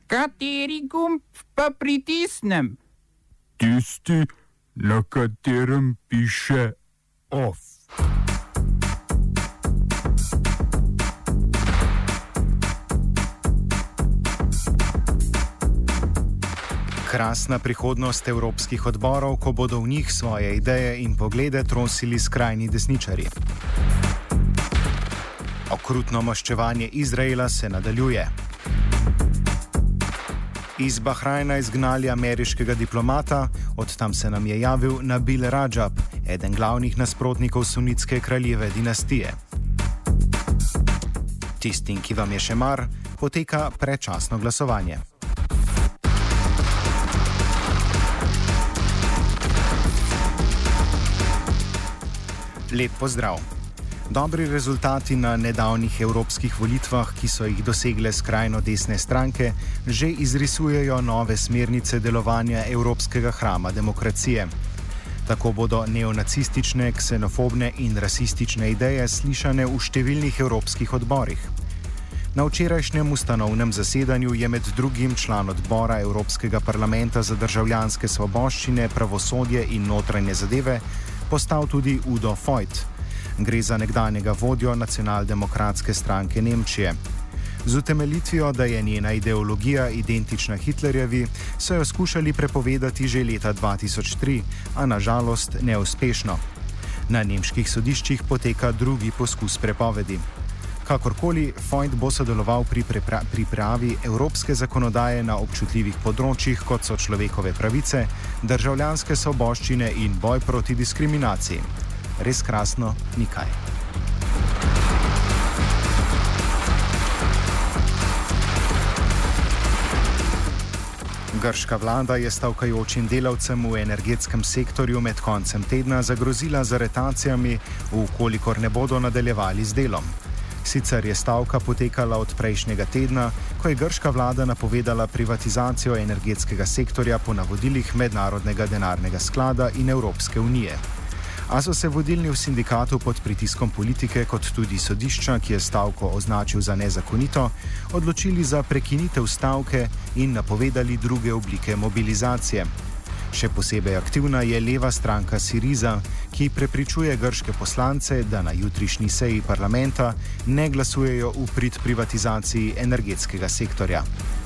Kateri gumb pa pritisnem? Tisti, na katerem piše OFF. Krasna prihodnost evropskih odborov, ko bodo v njih svoje ideje in poglede trosili skrajni desničarji. Okrutno maščevanje Izraela se nadaljuje. Iz Bahrajna izgnali ameriškega diplomata, od tam se nam je javil Nabil Rajab, eden glavnih nasprotnikov sunitske kraljeve dinastije. Tistim, ki vam je še mar, poteka predčasno glasovanje. Lep pozdrav. Dobri rezultati na nedavnih evropskih volitvah, ki so jih dosegle skrajno desne stranke, že izrisujejo nove smernice delovanja evropskega hrama demokracije. Tako bodo neonacistične, ksenofobne in rasistične ideje slišane v številnih evropskih odborih. Na včerajšnjem ustanovnem zasedanju je med drugim član odbora Evropskega parlamenta za državljanske svoboščine, pravosodje in notranje zadeve postal tudi Udo Voigt. Gre za nekdanjega vodjo nacionaldemokratske stranke Nemčije. Z utemeljitvijo, da je njena ideologija identična Hitlerjevi, so jo skušali prepovedati že leta 2003, a nažalost neuspešno. Na nemških sodiščih poteka drugi poskus prepovedi. Kakorkoli, Voigt bo sodeloval pri pripravi evropske zakonodaje na občutljivih področjih, kot so človekove pravice, državljanske svoboščine in boj proti diskriminaciji. Res krasno, nikaj. Grška vlada je stavkajočim delavcem v energetskem sektorju med koncem tedna zagrozila z aretacijami, ukolikor ne bodo nadaljevali z delom. Sicer je stavka potekala od prejšnjega tedna, ko je grška vlada napovedala privatizacijo energetskega sektorja po navodilih Mednarodnega denarnega sklada in Evropske unije. A so se vodilni v sindikatu pod pritiskom politike, kot tudi sodišča, ki je stavko označil za nezakonito, odločili za prekinitev stavke in napovedali druge oblike mobilizacije. Še posebej aktivna je leva stranka Syriza, ki prepričuje grške poslance, da na jutrišnji seji parlamenta ne glasujejo v prid privatizaciji energetskega sektorja.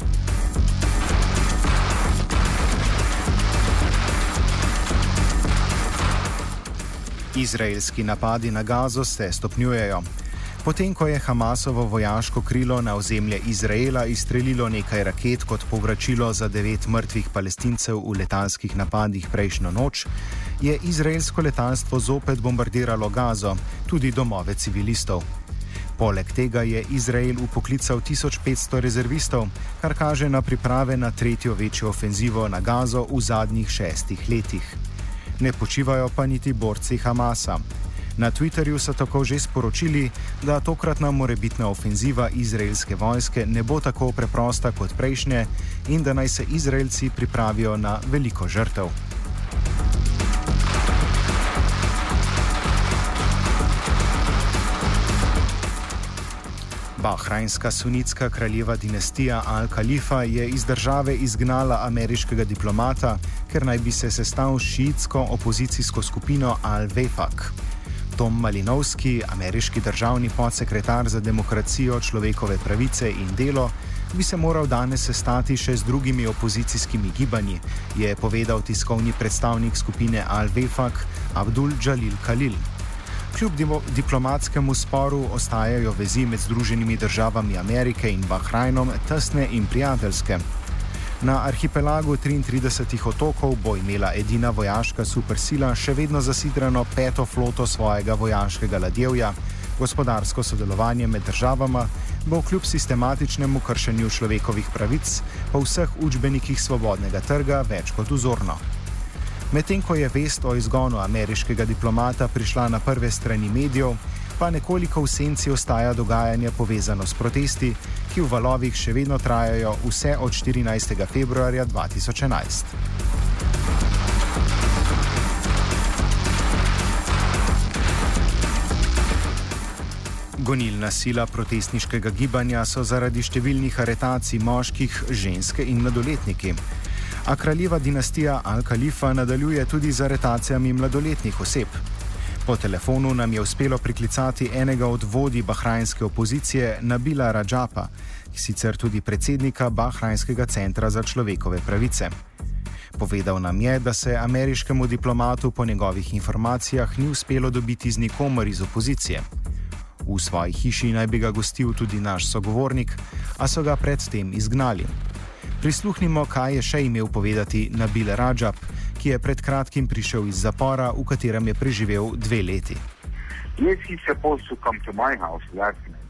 Izraelski napadi na Gazo se stopnjujejo. Potem, ko je Hamasovo vojaško krilo na ozemlje Izraela izstrelilo nekaj raket kot povračilo za 9 mrtvih Palestincev v letalskih napadih prejšnjo noč, je izraelsko letalstvo zopet bombardiralo Gazo, tudi domove civilistov. Poleg tega je Izrael vpoklical 1500 rezervistov, kar kaže na priprave na tretjo večjo ofenzivo na Gazo v zadnjih 6 letih. Ne počivajo pa niti borci Hamasa. Na Twitterju so tako že sporočili, da tokratna morebitna ofenziva izraelske vojske ne bo tako preprosta kot prejšnje in da naj se Izraelci pripravijo na veliko žrtev. Bahrajnska sunitska kraljeva dinastija Al-Khalifa je iz države izgnala ameriškega diplomata, ker naj bi se sestal s šiitsko opozicijsko skupino Al-Wefaq. Tom Malinovski, ameriški državni podsekretar za demokracijo, človekove pravice in delo, bi se moral danes sestati še z drugimi opozicijskimi gibanji, je povedal tiskovni predstavnik skupine Al-Wefaq Abdul Jalil Khalil. Kljub diplomatskemu sporu ostajajo vezi med Združenimi državami Amerike in Bahrajnom tesne in prijateljske. Na arhipelagu 33 otokov bo imela edina vojaška supersila še vedno zasidrano 5. floto svojega vojaškega ladjevja. Gospodarsko sodelovanje med državama bo kljub sistematičnemu kršenju človekovih pravic po vseh učbenikih svobodnega trga več kot vzorno. Medtem ko je vest o izgonu ameriškega diplomata prišla na prve strani medijev, pa nekoliko v senci ostaja dogajanje povezano s protesti, ki v valovih še vedno trajajo vse od 14. februarja 2011. Gonilna sila protestniškega gibanja so zaradi številnih aretacij moških, ženske in mladoletniki. A kraljeva dinastija Al-Khalifa nadaljuje tudi z aretacijami mladoletnih oseb. Po telefonu nam je uspelo priklicati enega od vodij bahrajnske opozicije Nabila Rajaba, sicer tudi predsednika Bahrajnskega centra za človekove pravice. Povedal nam je, da se ameriškemu diplomatu po njegovih informacijah ni uspelo dobiti z nikomer iz opozicije. V svoji hiši naj bi ga gostil tudi naš sogovornik, a so ga predtem izgnali. Prisluhnimo, kaj je še imel povedati Nabil Rajab, ki je pred kratkim prišel iz zapora, v katerem je preživel 2 leti. Yes, he's supposed to come to my house last night.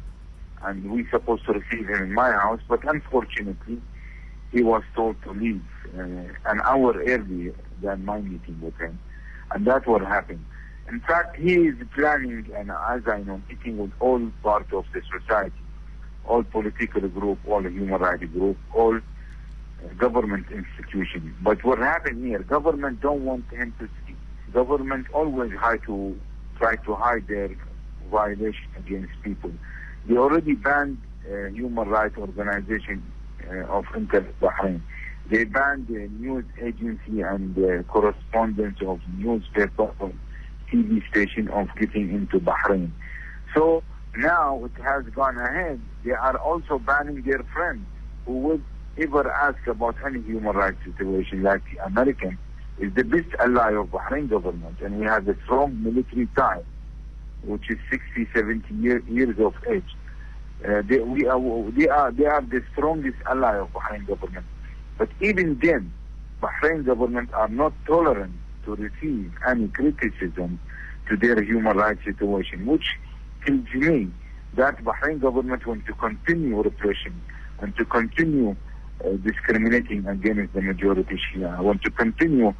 And we supposed to receive him in my house, but unfortunately, he was told to leave an hour earlier than my meeting with him. And that's what happened. In fact, he is planning, and as I know, meeting with all parts of the society, all political group, all human rights group, all government institutions. But what happened here, government don't want him to speak. Government always try to hide their violation against people. They already banned human rights organization of Internet Bahrain. They banned the news agency and correspondence of newspaper or TV station of getting into Bahrain. So now it has gone ahead. They are also banning their friends who would ever ask about any human rights situation. Like the American is the best ally of Bahrain government, and we have a strong military tie, which is 60, 70 years of age. They are the strongest ally of Bahrain government. But even then, Bahrain government are not tolerant to receive any criticism to their human rights situation, which tells me that Bahrain government wants to continue repression and to continue discriminating against the majority Shia, want to continue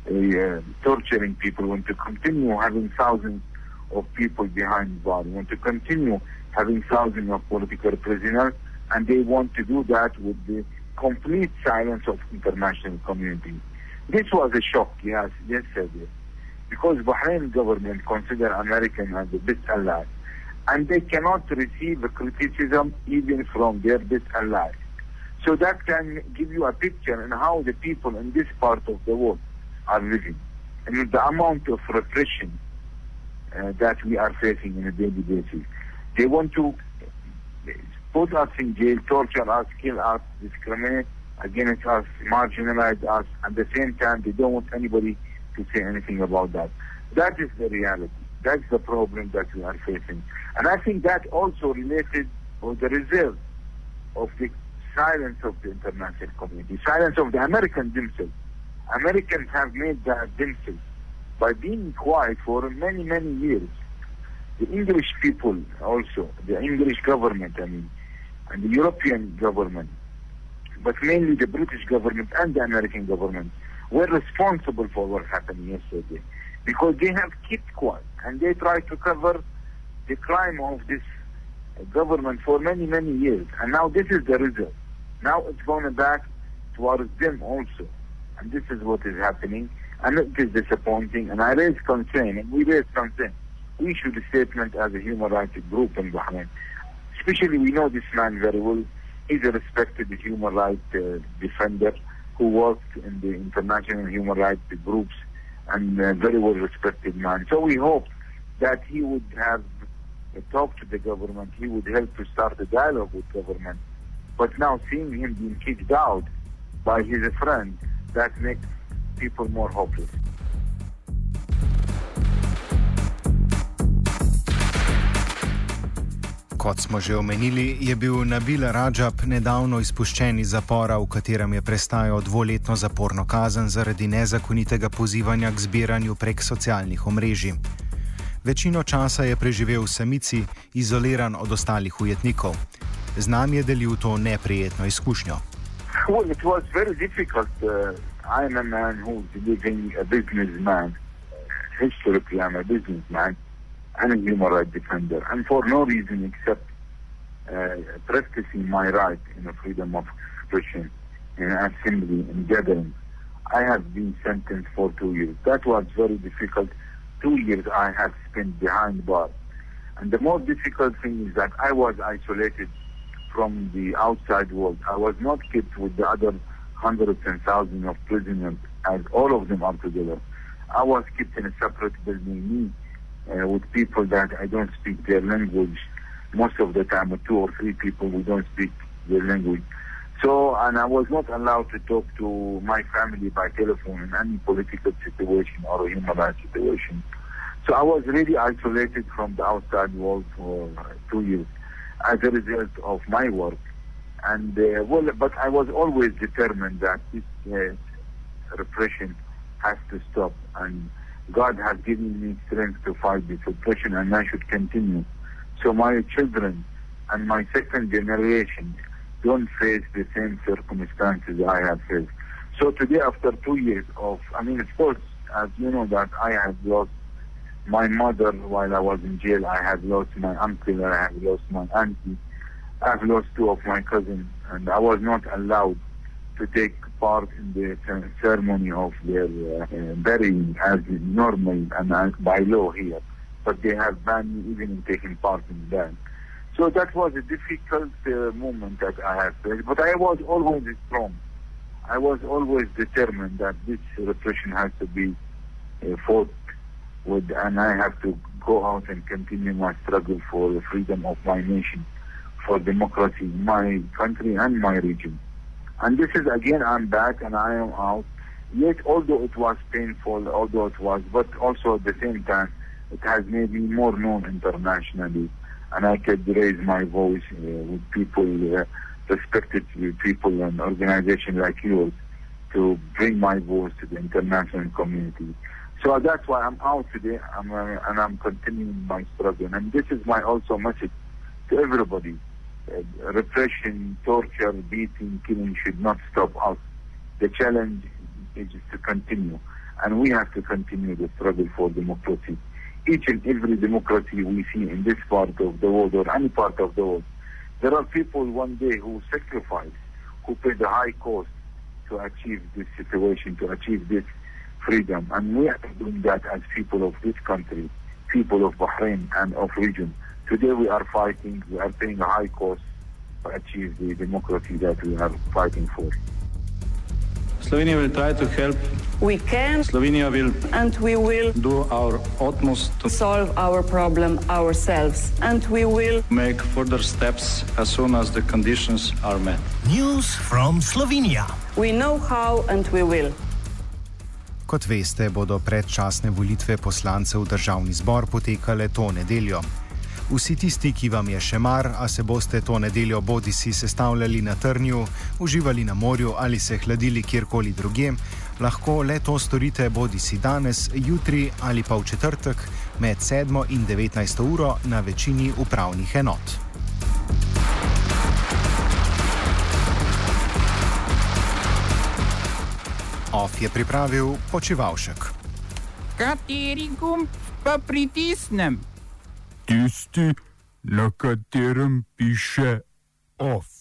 torturing people, want to continue having thousands of people behind bars, want to continue having thousands of political prisoners, and they want to do that with the complete silence of international community. This was a shock, yes, yesterday, because Bahrain government consider American as the best ally, and they cannot receive a criticism even from their best allies. So that can give you a picture on how the people in this part of the world are living, and the amount of repression that we are facing on a daily basis. They want to put us in jail, torture us, kill us, discriminate against us, marginalize us. At the same time, they don't want anybody to say anything about that. That is the reality. That's the problem that we are facing. And I think that also related with the result of the silence of the international community, silence of the Americans themselves. Americans have made that themselves by being quiet for many, many years. The English people also, the English government, and the European government, but mainly the British government and the American government, were responsible for what happened yesterday, because they have kept quiet and they tried to cover the crime of this government for many, many years. And now this is the result. Now it's going back towards them also. And this is what is happening. And it is disappointing. And I raise concern, and we raise concern. We issued a statement as a human rights group in Bahrain. Especially, we know this man very well. He's a respected human rights defender who worked in the international human rights groups, and a very well respected man. So we hope that he would have talked to the government. He would help to start a dialogue with government. But now seeing him being kicked out by his friend, that makes people more hopeless. Kot smo že omenili, je bil Nabil Rajab nedavno izpuščen iz zapora, v katerem je prestajal 2-letno zaporno kazen zaradi nezakonitega pozivanja k zbiranju prek socialnih omrežij. Večino časa je preživel v samici, izoliran od ostalih ujetnikov. Z nami je delil to neprijetno izkušnjo. Well, it was very difficult. I am a man who's living a businessman. Historically, I'm a businessman and a human rights defender. And for no reason except practicing my right in the freedom of expression, in assembly, in gathering, I have been sentenced for 2 years. That was very difficult. 2 years I have spent behind bars. And the more difficult thing is that I was isolated from the outside world. I was not kept with the other hundreds and thousands of prisoners, as all of them are together. I was kept in a separate building, with people that I don't speak their language most of the time, with 2 or 3 people who don't speak their language. So, and I was not allowed to talk to my family by telephone in any political situation or human rights situation. So I was really isolated from the outside world for 2 years as a result of my work. And but I was always determined that this repression has to stop. And God has given me strength to fight this repression, and I should continue. So my children and my second generation don't face the same circumstances I have faced. So today, after 2 years of, of course, as you know, that I have lost my mother while I was in jail, I have lost my uncle, I have lost my auntie, I have lost 2 of my cousins, and I was not allowed to take part in the ceremony of their burying as normal and by law here. But they have banned me even in taking part in that. So that was a difficult moment that I have faced. But I was always strong. I was always determined that this repression has to be fought with, and I have to go out and continue my struggle for the freedom of my nation, for democracy in my country and my region. And this is, again, I'm back and I am out. Yet, although it was painful, but also at the same time, it has made me more known internationally. And I could raise my voice with people, respected people and organizations like yours, to bring my voice to the international community. So that's why I'm out today, and I'm continuing my struggle. And this is my also message to everybody. Repression, torture, beating, killing should not stop us. The challenge is to continue, and we have to continue the struggle for democracy. Each and every democracy we see in this part of the world or any part of the world, there are people one day who sacrifice, who pay the high cost to achieve this situation, to achieve this freedom. And we are doing that as people of this country, people of Bahrain and of region. Today we are fighting, we are paying a high cost to achieve the democracy that we are fighting for. Slovenia will try to help. We can. Slovenia will. And we will. Do our utmost to solve our problem ourselves. And we will. Make further steps as soon as the conditions are met. News from Slovenia. We know how and we will. Kot veste, bodo predčasne volitve poslancev v državni zbor potekale to nedeljo. Vsi tisti, ki vam je še mar, a se boste to nedeljo bodisi sestavljali na Trnju, uživali na morju ali se hladili kjerkoli drugje, lahko le to storite bodisi danes, jutri ali pa v četrtek med 7 in 19 uro na večini upravnih enot. OF je pripravil Počivalšek. Kateri gumb pa pritisnem? Tisti, na katerem piše OF.